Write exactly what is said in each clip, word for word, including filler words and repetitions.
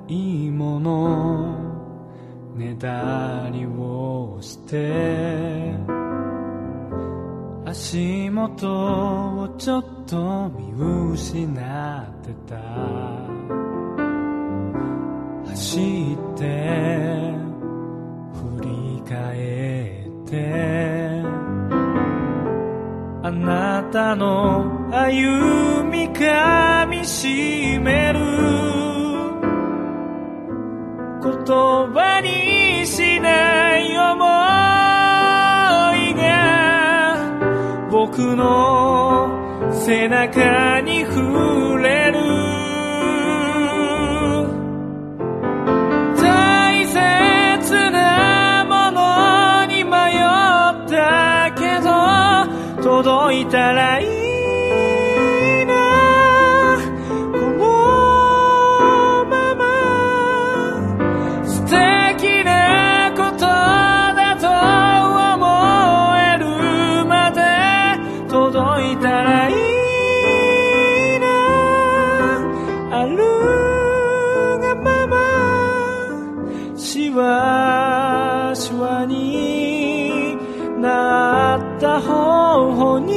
いものねだりをして足元をちょっと見失ってた。走って振り返ってあなたの歩みかみしめる言葉にしない想いが僕の背中に触れる。大切なものに迷ったけど届いたらいいしわしわになった頬に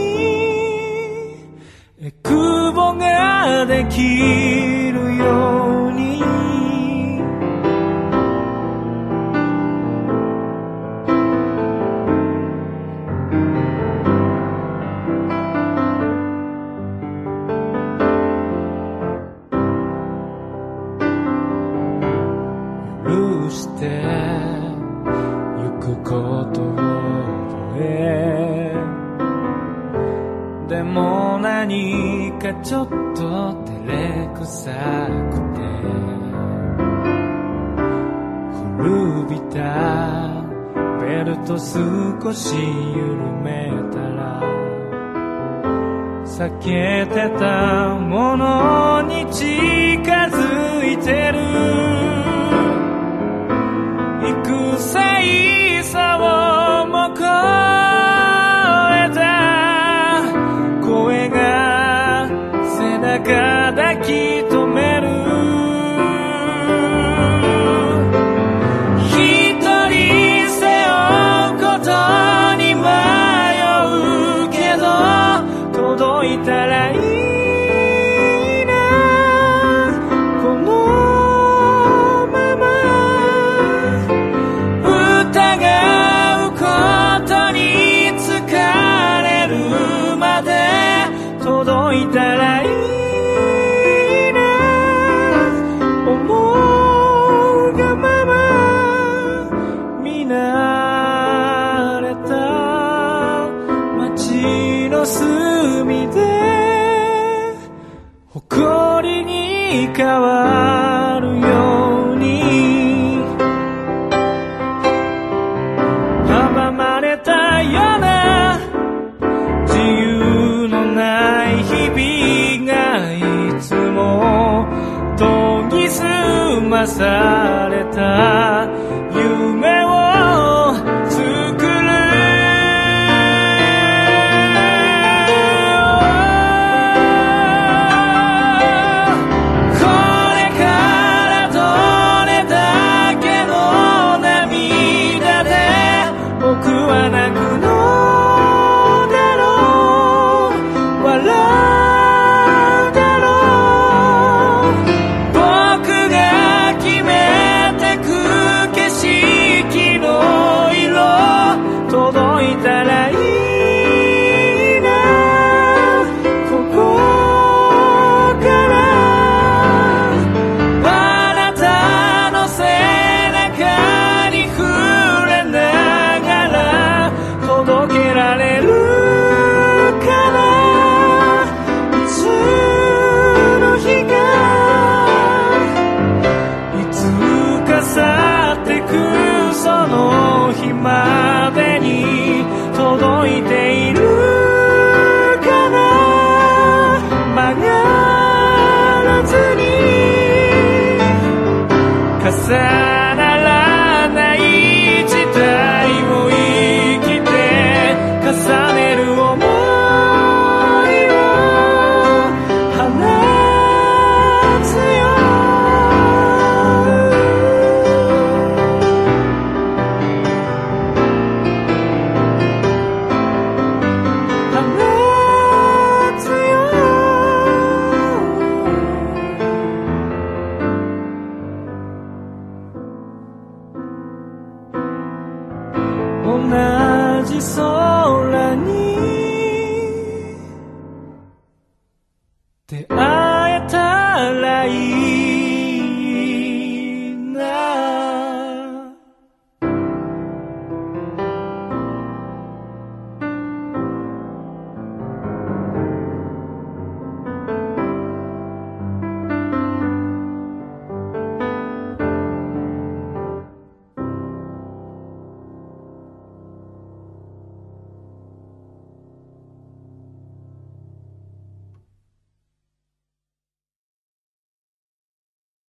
えくぼができるように許してゆくことを覚えでも何かちょっと照れくさくて古びたベルト少し緩めたら避けてたものに近づいてる。幾歳差をも超えた声が背中抱き止める。一人背負うことに迷うけど届いたらいい届いたらいいな思うがまま見慣れた街の隅で誇りに変わるように阻まれたような自由のない日々がいつも研ぎ澄まされた